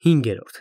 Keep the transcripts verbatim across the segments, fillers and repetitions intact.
հինգերորդ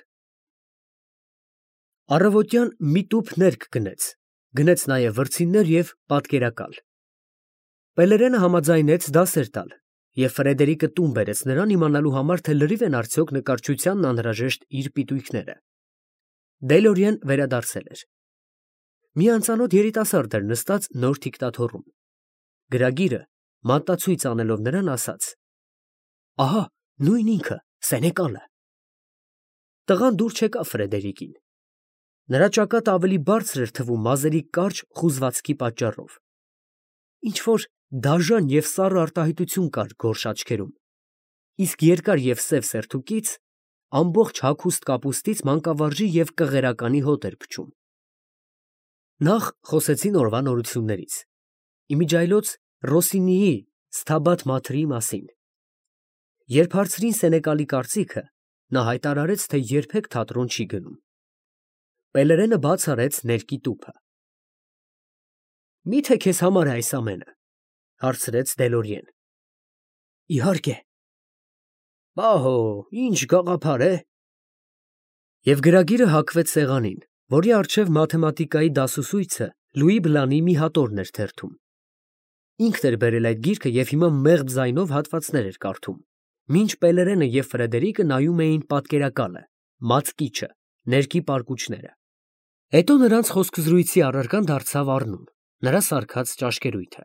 Առավոտյան մի տուփ ներք գնեց, գնեց նաև վրձիններ և պատկերակալ։ Պելերենը համաձայնեց դասեր տալ, և Ֆրեդերիկը տուն բերեց նրան իմանալու համար, թե լրիվ են արդյոք նկարչությանն անհրաժեշտ իր պիտույքները։ Դելորիեն վերադարձել էր։ Մի անծանոթ երիտասարդ էր նստած նոր թիկնաթոռում։ Գրագիրը մատածույց անելով նրան ասաց. «Ահա, նույն ինքը, Սենեկալը»։ Տղան դուր չեկավ Ֆրեդերիկին։ Նրա ճակատը ավելի բարձր էր թվում մազերի կարճ խուզվածքի պատճառով։ Ինչ֊որ դաժան և սառը արտահայտություն կար գորշ աչքերում, իսկ երկար և սև սերթուկից ամբողջ հագուստ կապուստից մանկավարժի և կղերականի հոտ էր փչում։ Նախ խոսեցին օրվա նորություններից, իմիջիայլոց Ռոսինիի «Սթաբատ Մաթրի» մասին։ Երբ հարցրին Սենեկալի կարծիքը, նա հայտարարեց, թե երբեք թատրոն չի գնում։ Պելերենը բաց արեց ներկի տուփը։ «Մի՞թե քեզ համար է այս ամենը, ֊ հարցրեց Դելորիեն։ ֊ Իհարկե։ ֊ Պահո, ի՞նչ գաղափար է։ Եվ գրագիրը հագվեց սեղանին, որի առջև մաթեմատիկայի դասուսույցը Լուի Բլանի մի հատորն էր թերթում։ Ինքն էր բերել այդ գիրքը և հիմա մեղմ ձայնով հատվածներ էր կարդում, մինչ Պելերենը և Ֆրեդերիկը նայում էին պատկերակալը, մածկիչը, ներկի պարկուճները։ Հետո նրանց խոսքզրույցի առարկան դարձավ Առնուն, նրա սարքած ճաշկերույթը։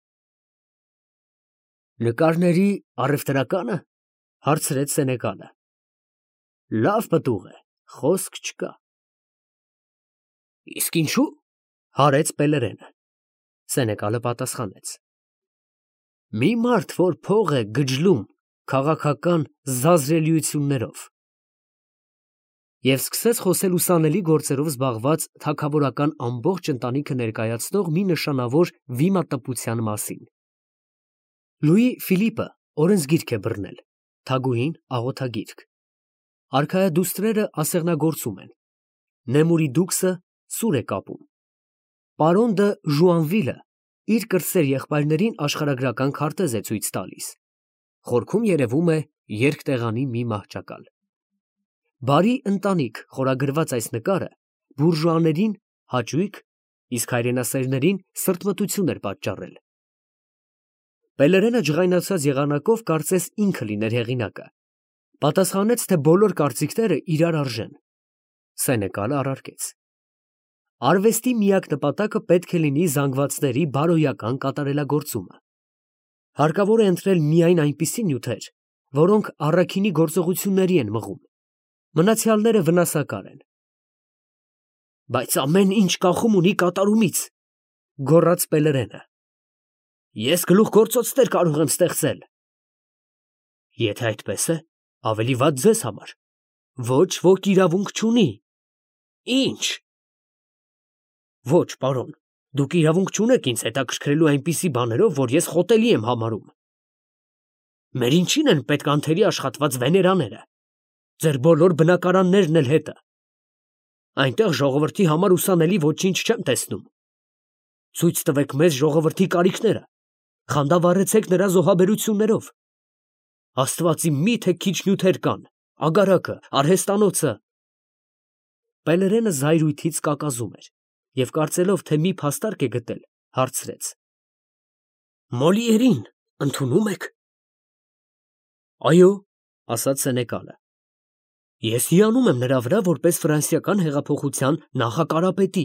«Նկարների առևտրակա՞նը, ֊ հարցրեց Սենեկալը։ ֊ Լավ պտուղ է, խոսք չկա։ ֊ Իսկ ինչո՞ւ, ֊ հարեց Պելերենը։ Սենեկալը պատասխանեց. ֊ Մի մարդ, որ փող է գժլում քաղաքական զազրելիություններով։ Եվ սկսեց խոսել ուսանելի գործերով զբաղված թագավորական ամբողջ ընտանիքը ներկայացնող մի նշանավոր վիմատպության մասին։ Լուի Ֆիլիպը օրենսգիրք է բռնել, թագուհին աղոթագիրք։ Արքայադուստրերը ասեղնագործում են, Նեմուրի դուքսը սուր է կապում։ Պարոն դը Ժուանվիլը իր կրտսեր եղբայրներին աշխարհագրական քարտեզ է ցույց տալիս։ Խորքում երևում է երկտեղանի մի մահճակալ։ Բարի ընտանիք խորագրված այս նկարը բուրժուաներին հաճույք, իսկ հայրենասերներին սրտմտություն էր պատճառել։ Պելերենը ջղայնացած եղանակով կարծես ինքը լիներ հեղինակը, պատասխանեց, թե բոլոր կարծիքները իրար արժեն։ Սենեկալը առարկեց. Արվեստի միակ նպատակը պետք է լինի զանգվածների բարոյական կատարելագործումը։ Հարկավոր է ընտրել միայն այնպիսի նյութեր, որոնք առաքինի գործողությունների են մղում, մնացյալները վնասակար են։ Բայց ամեն ինչ կախում ունի կատարումից, ֊ գոռաց Պելերենը։ Ես գլուխգործոցներ կարող եմ ստեղծել։ Եթե այդպես է, ավելի վատ ձեզ համար։ Ոչ ոք իրավունք չունի։ Ինչ։ Ոչ, պարոն, դուք իրավունք չունեք ինձ հետաքրքրելու այնպիսի բաներով, որ ես խոտելի եմ համարում։ Մեր ինչին են պետք անթերի աշխատված վեներաները, ձեր բոլոր բնակարաններն էլ հետը։ Այնտեղ ժողովրդի համար ուսանելի ոչինչ չեմ տեսնում։ Ցույց տվեք մեզ ժողովրդի կարիքները, խանդավառեցեք նրա զոհաբերություններով։ Աստվածի միթե քիչ նյութեր կան, ագարակը, արհեստանոցը։ Պելերենը զայրույթից կակազում էր և կարծելով, թե մի փաստարկ է գտել, հարցրեց. Մոլիերին ընդունում եք։ Այո, ֊ ասաց Սենեկալը։ Ես հիանում եմ նրա վրա որպես ֆրանսիական հեղափոխության նախակարապետի։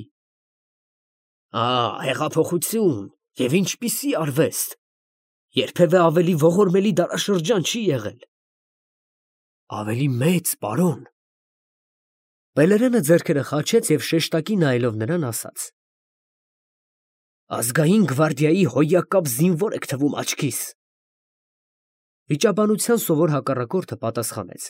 Ա, հեղափոխություն, և ինչպիսի արվեստ, երբևէ ավելի ողորմելի դարաշրջան չի եղել։ Ավելի մեծ, պարոն։ Պելերենը ձեռքերը խաչեց և շեշտակի նայելով նրան ասաց. Ազգային գվարդիայի հոյակապ զինվոր եք թվում աչքիս։ Վիճաբանության սովոր հակառակորդը պատասխանեց.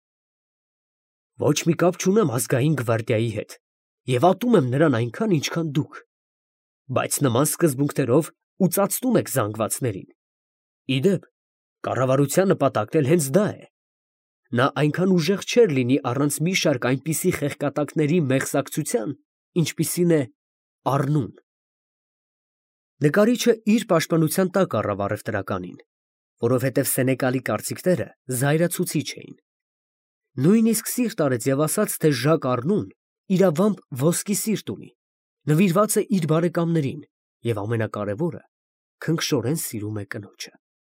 Ոչ մի կապ չունեմ ազգային գվարդիայի հետ և ատում եմ նրան այնքան, ինչքան դուք, բայց նման սկզբունքներով ուծացնում եք զանգվածներին։ Իդեպ, կառավարության նպատակն էլ հենց դա է։ Նա այնքան ուժեղ չէր լինի առանց մի շարք այնպիսի խեղկատակների մեղսակցության, ինչպիսին է Առնուն։ Նկարիչը իր պաշտպանության տակ առավ առևտրականին, որովհետև Սենեկալի կարծիքները զայրացուցիչ էին։ Նույնիսկ սիրտ արեց և ասաց, թե Ժակ Առնուն իրավամբ ոսկի սիրտ ունի, նվիրված է իր բարեկամներին և ամենակարևորը, քնքշորեն սիրում է կնոջը։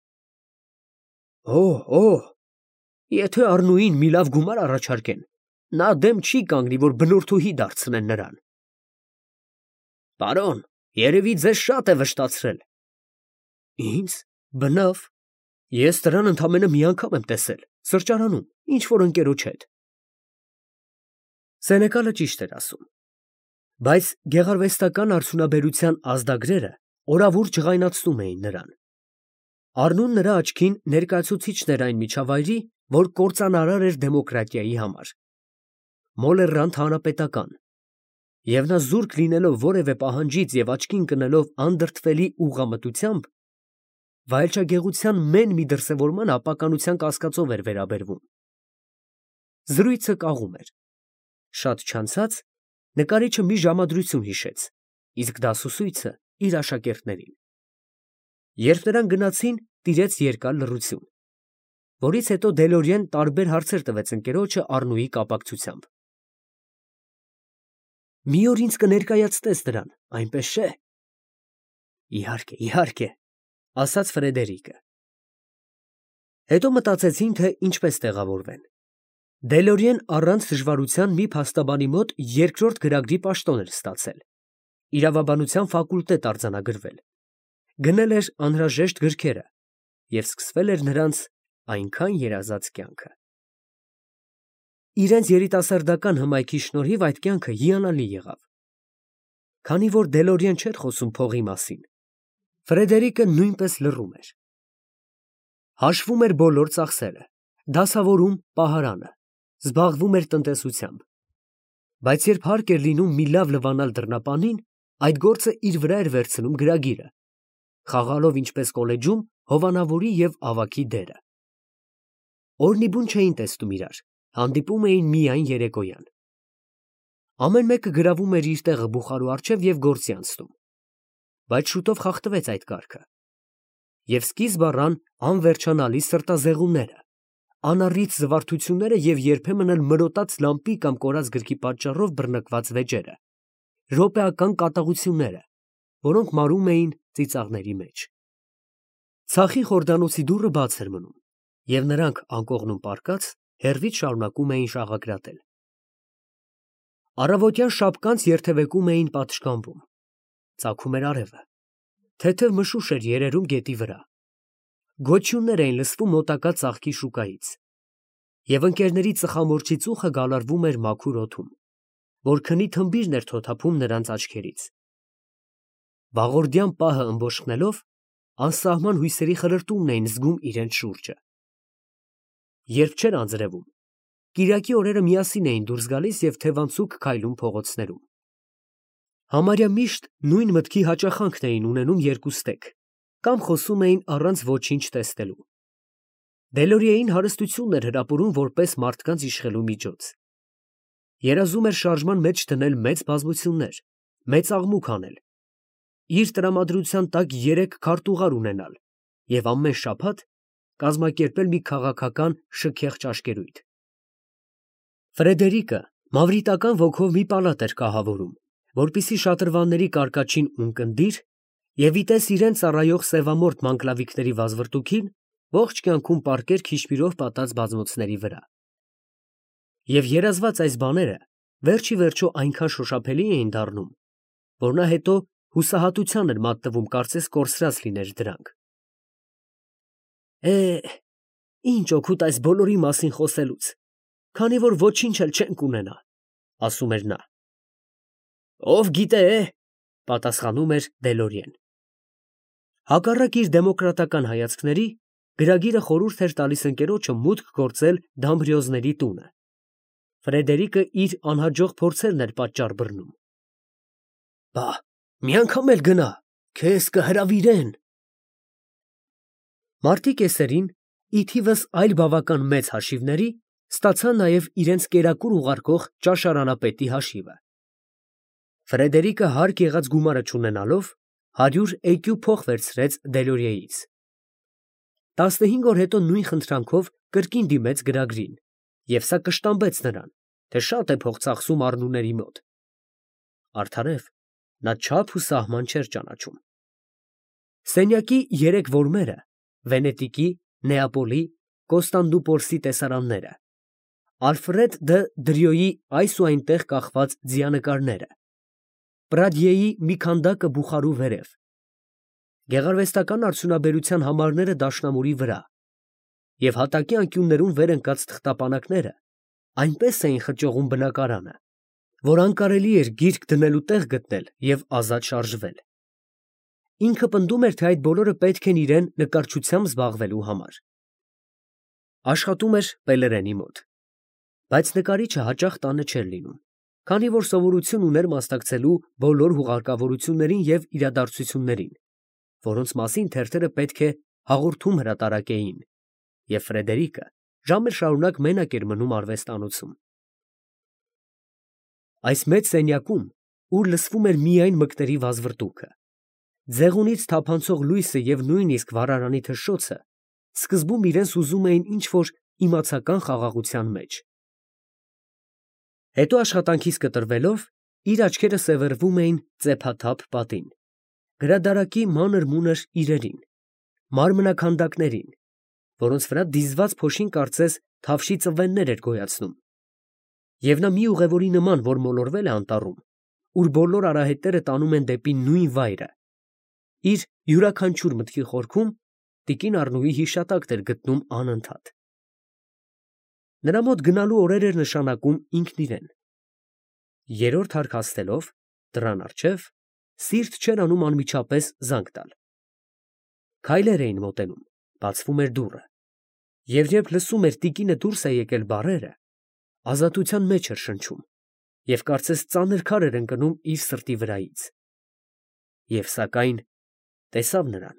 Օհ, օհ, եթե Առնուին մի լավ գումար առաջարկեն, նա դեմ չի կանգնի, որ բնորդուհի դարձնեն նրան։ Պարոն, երևի ձեզ շատ է վշտացրել։ Ինձ, բնավ, ես նրան ընդամենը մի անգամ եմ տեսել, սրճարանում, ինչ-որ ընկերոջ հետ։ Սենեկալը ճիշտ էր ասում, բայց գեղարվեստական արդյունաբերության ազդագրերը օրավուր ջղայնացնում էին նրան։ Առնուն նրա աչքին ներկայացուցիչն էր այն միջավայրի, որ կործանարար էր դեմոկրատիայի համար, մոլեռանդ հանրապետական, և նա զուրկ լինելով որևէ պահանջից և աչքի ընկնելով անդրդվելի ուղղամտությամբ, վայելչագեղության մեն մի դրսևորման ապականության կասկածով էր վերաբերվում։ Զրույցը կաղում էր։ Շատ չանցած նկարիչը մի ժամադրություն հիշեց, իսկ դասուսույցը իր աշակերտներին։ Երբ նրանք գնացին, տիրեց երկար լռություն, որից հետո Դելորիեն տարբեր հարցեր տվեց ընկերոջը Առնուի կապակցությամբ։ Մի օր ինձ կներկայացնես նրան, այնպես չէ։ Իհարկե, իհարկե, ասաց Ֆրեդերիկը։ Հետո մտածեցին, թե ինչպես տեղավորվեն։ Դելորիեն առանց դժվարության մի փաստաբանի մոտ երկրորդ գրագրի պաշտոն էր ստացել, իրավաբանության ֆակուլտետ արձանագրվել, գնել էր անհրաժեշտ գրքերը և սկսվել էր նրանց այնքան երազած կյանքը։ Իրենց երիտասարդական հմայքի շնորհիվ այդ կյանքը հիանալի եղավ։ Քանի որ Դելորիեն չէր խոսում փողի մասին, Ֆրեդերիկը նույնպես լռում էր։ Հաշվում էր բոլոր ծախսերը, դասավորում պահարանը, զբաղվում էր տնտեսությամբ, բայց երբ հարկ էր լինում մի լավ լվանալ դռնապանին, այդ գործը իր վրա էր վերցնում գրագիրը, խաղալով ինչպես կոլեջում հովանավորի և ավագի դերը։ Օրն ի բուն չէին տեսնում իրար, հանդիպում էին միայն երեկոյան։ Ամեն մեկը գրավում էր իր տեղը բուխարու առջև և գործի անցնում, բայց շուտով խախտվեց այդ կարգը, և սկիզբ առան անվերջանալի սրտազեղումները, անառիթ զվարթությունները և երբեմն էլ մրոտած լամպի կամ կորած գրքի պատճառով բռնկված վեճերը, րոպեական կատաղությունները, որոնք մարում էին ծիծաղների մեջ։ Ցախի խորդանոցի դուռը բաց էր մնում, և նրանք անկողնում պառկած հեռվից շարունակում էին շաղակրատել։ Առավոտյան շապկանց երթևեկում էին պատշգամբում, ծագում էր արևը, թեթև մշուշ էր երերում գետի վրա, գոչյուններ էին լսվում մոտակա ծաղկի շուկայից, և ընկերների ծխամորճի ծուխը գալարվում էր մաքուր օդում, որ քնի թմբիրն էր թոթափում նրանց աչքերից։ Վաղորդյան պահը ըմբոշխնելով, անսահման հույսերի խրրտումն էին զգում իրենց շուրջը։ Երբ չէր անձրևում, կիրակի օրերը միասին էին դուրս գալիս և թևանցուկ քայլում փողոցներում։ Համարյա միշտ նույն մտքի հաճախանքն էին ունենում երկուստեք, կամ խոսում էին առանց ոչինչ տեսնելու։ Դելորիեին հարստությունն էր հրապուրում որպես մարդկանց իշխելու միջոց։ Երազում էր շարժման մեջ դնել մեծ բազմություններ, մեծ աղմուկ անել, իր տրամադրության տակ երեք քարտուղար ունենալ և ամեն շաբաթ կազմակերպել մի քաղաքական շքեղ ճաշկերույթ։ Ֆրեդերիկը մավրիտական ոգով մի պալատ էր կահավորում, որպեսզի շատրվանների կարկաչին ունկնդիր և ի տես իրան ծառայող սևամորթ մանգլավիկների վազվռտուքին ողջ կյանքում պառկեր քիշմիրով պատած բազմոցների վրա։ Եվ երազված այս բաները վերջ ի վերջո այնքան շոշափելի էին դառնում, որ նա հետո հուսահատության էր մատնվում կարծես կորսրած լիներ դրանք։ Է, ինչ օգուտ այս բոլորի մասին խոսելուց, քանի որ ոչինչ էլ չենք ունենա, ասում էր նա։ Ով գիտե, պատասխանում էր Դելորիեն։ Հակառակ իր դեմոկրատական հայացքների, գրագիրը խորհուրդ էր տալիս ընկերոջը մուտք գործել Դամբրիոզների տունը։ Ֆրեդերիկը իր անհաջող փորձերն էր պատճառ բռնում։ Բա, մի անգամ էլ գնա, քեզ կհրավիրեն։ Մարտի կեսերին, ի թիվս այլ բավական մեծ հաշիվների, ստացա նաև իրենց կերակուր ուղարկող ճաշարանապետի հաշիվը։ Ֆրեդերիկը հարկ եղած գումարը չունենալով, հարյուր էկյու փող վերցրեց Դելորիեից։ Տասնհինգ օր հետո նույն խնդրանքով կրկին դիմեց գրագրին Եվ սա կշտամբեց նրան, թե շատ է փող ծախսում առնուների մոտ։ Արդարև, նա չափ ու սահման չէր ճանաչում։ Սենյակի երեք որմերը, Վենետիկի, Նեապոլի, Կոստանդնուպոլսի տեսարանները, Ալֆրեդ դը Դրյոյի այս ու այնտեղ կախված ձիանկարները, Պրադիեի մի քանդակը բուխարու վերև, գեղարվեստական արդյունաբերության համարները դաշնամուրի վրա և հատակի անկյուններում վեր ընկած թղթապանակները այնպես էին խճողում բնակարանը, որ անկարելի էր գիրք դնելու տեղ գտնել և ազատ շարժվել։ Ինքը պնդում էր, թե այդ բոլորը պետք են իրեն նկարչությամբ զբաղվելու համար։ Աշխատում էր Պելերենի մոտ, բայց նկարիչը հաճախ տանը չէր լինում, քանի որ սովորություն ուներ մասնակցելու բոլոր հուղարկավորություններին և իրադարձություններին, որոնց մասին թերթերը պետք է հաղորդում հրատարակեին, և Ֆրեդերիկը ժամեր շարունակ մենակ էր մնում արվեստանոցում։ Այս մեծ սենյակում, ուր լսվում էր միայն մկների վազվռտուքը, ձեղունից թափանցող լույսը և նույնիսկ վառարանի թշշոցը սկզբում իրենց ուզում էին ինչ-որ իմացական խաղաղության մեջ։ Հետո աշխատանքից կտրվելով, իր աչքերը սևեռվում էին ծեփաթափ պատին, գրադարակի մանր-մունր իրերին, մարմնաքանդակներին, որոնց վրա դիզված փոշին կարծես թավշի ծվեններ էր գոյացնում, և նա մի ուղևորի նման, որ մոլորվել է անտառում, ուր բոլոր արահետները տանում են դեպի նույն վայրը, իր յուրաքանչյուր մտքի խորքում տիկին Առնուի հիշատակն էր գտնում անընդհատ։ Նրա մոտ գնալու օրեր էր նշանակում ինքն իրեն։ Երրորդ հարկ հասնելով դռան առջև, սիրտ չէր անում անմիջապես զանգ տալ։ Քայլեր էին մոտենում, բացվում էր դուռը, և երբ լսում էր տիկինը դուրս է եկել բառերը, ազատության մեջ էր շնչում և կարծես ծանր քար էր ընկնում իր սրտի վրայից։ Եվ սակայն տեսավ նրան։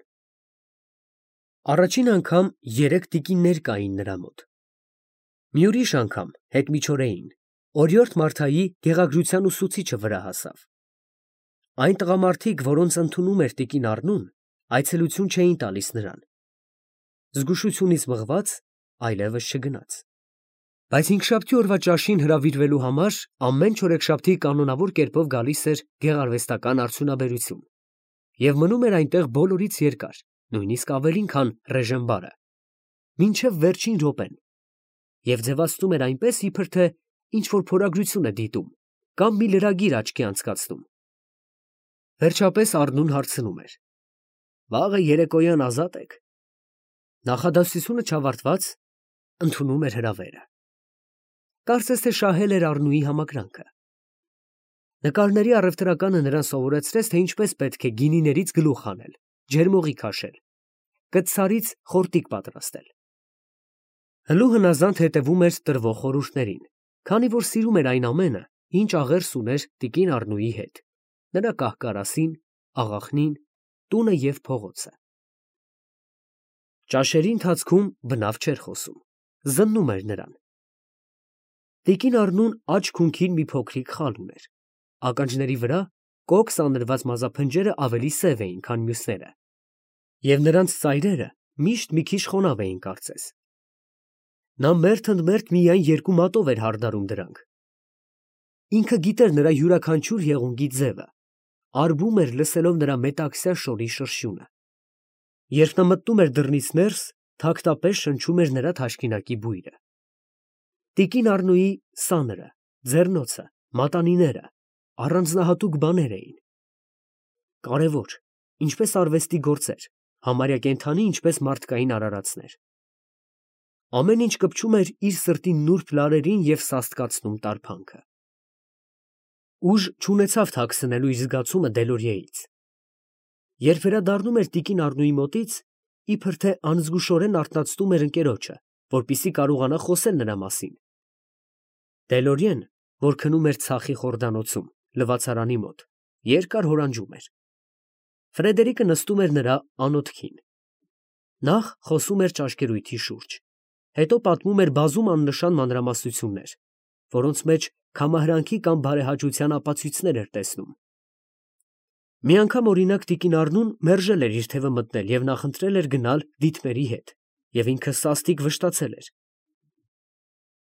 Առաջին անգամ երեք տիկիններ կային նրա մոտ։ Մի ուրիշ անգամ հետմիջօրեին օրիորդ Մարթայի գեղագրության ուսուցիչը վրա հասավ։ Այն տղամարդիկ, որոնց ընդունում էր տիկին Առնուն, այցելություն չէին տալիս նրան։ Զգուշությունից մղված այլևս չգնաց։ Բայց հինգշաբթի օրվա ճաշին հրավիրվելու համար ամեն չորեքշաբթի կանոնավոր կերպով գալիս էր գեղարվեստական արդյունաբերություն և մնում էր այնտեղ բոլորից երկար, նույնիսկ ավելին, քան Ռեժենբարը, մինչև վերջին րոպեն, և ձևացնում էր այնպես, իբր թե ինչ֊որ փորագրություն է դիտում կամ մի լրագիր աչքի անցկացնում։ Վերջապես Առնուն հարցնում էր. «Վաղը երեկոյան ազատ ե՞ք»։ Նախադասությունը չավարտված, ընդունում էր հրավերը։ Կարծես թե շահել էր Առնուի համակրանքը։ Նկարների առևտրականը նրան սովորեցրեց, թե ինչպես պետք է գինիներից գլուխ հանել, ջերմողի քաշել, կտցարից խորտիկ պատրաստել։ Հլու հնազանդ հետևում էր տրվող խորհուրդներին, քանի որ սիրում էր այն ամենը, ինչ աղերս ուներ տիկին Առնուի հետ, նրա կահ֊կարասին, աղախնին, տունը և փողոցը։ Ճաշերի ընթացքում բնավ չէր խոսում, զննում էր նրան։ Տիկին Առնուն աջ քունքին մի փոքրիկ խալ ուներ, ականջների վրա կոկ սանրված մազափնջերը ավելի սև էին, քան մյուսները, և նրանց ծայրերը միշտ մի քիչ խոնավ էին կարծես։ Նա մերթ ընդ մերթ միայն երկու մատով էր հարդարում դրանք։ Ինքը գիտեր նրա յուրաքանչյուր եղունգի ձևը, արբում էր լսելով նրա մետաքսյա շորի շրշյունը։ Երբ նա մտնում էր դռնից ներս, թաքթապես շնչում էր նրա թաշկինակի բույրը։ Տիկին Առնուի սանրը, ձեռնոցը, մատանիները առանձնահատուկ բաներ էին։ Կարևոր, ինչպես արվեստի գործեր, համարյա կենդանի, ինչպես մարդկային արարածներ։ Ամեն ինչ կպչում էր իր սրտի նուրբ լարերին և սաստկացնում տարփանքը։ Ուժ չունեցավ թաքցնելու իր զգացումը Դելորիեից։ Երբ վերադառնում էր տիկին Առնուի մոտից, իբր թե անզգուշորեն արթնացնում էր ընկերոջը, որպեսզի կարողանա խոսել նրա մասին։ Դելորիեն, որ քնում էր ցախի խորդանոցում, լվացարանի մոտ, երկար հորանջում էր։ Ֆրեդերիկը նստում էր նրա անոթքին։ Նախ խոսում էր ճաշկերույթի շուրջ, հետո պատմում էր բազում աննշան մանրամասնություններ, որոնց մեջ քամահրանքի կամ բարեհաճության ապացույցներ էր տեսնում։ Մի անգամ, օրինակ, տիկին Առնուն մերժել էր իր թևը մտնել և նախընտրել էր գնալ դիտմերի հետ, և ինքը սաստիկ վշտացել էր։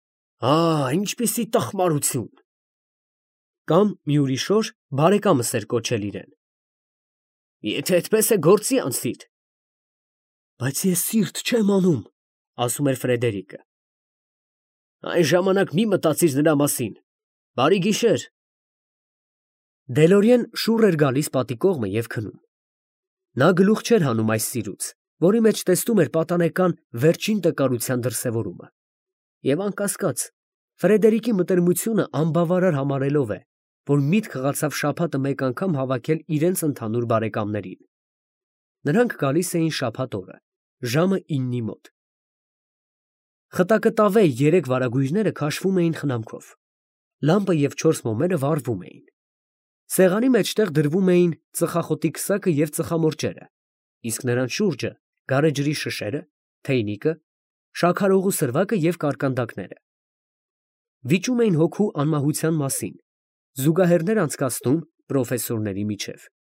Ա, ինչպիսի տխմարություն։ Կամ մի ուրիշ օր բարեկամս էր կոչել իրեն։ Եթե այդպես է գործի անցիր։ Բայց ես սիրտ չեմ անում, ասում էր Ֆրեդերիկը։ Այն ժամանակ մի մտածիր նրա մասին։ Բարի գիշեր։ Դելորիեն շուռ էր գալիս պատի կողմը և քնում։ Նա գլուխ չէր հանում այս սիրուց, որի մեջ տեսնում էր պատանեկան վերջին տկարության դրսևորումը։ Եվ անկասկած, Ֆրեդերիկի մտերմությունը անբավարար համարելով է, որ միտք խղացավ շաբաթը մեկ անգամ հավաքել իրենց ընդհանուր բարեկամներին։ Նրանք գալիս էին շաբաթ օրը, ժամը իննի մոտ։ Խտակտավե երեք վարագույրները քաշվում էին խնամքով։ Լամպը և չորս մոմերը վառվում էին։ Սեղանի մեջտեղ դրվում էին ծխախոտի քսակը և ծխամորճերը, իսկ նրանց շուրջը գարեջրի շշերը, թեյնիկը, շաքարօղու սրվակը և կարկանդակները։ Վիճում էին հոգու անմահության մասին, զուգահեռներ անցկացնում պրոֆեսորների միջև։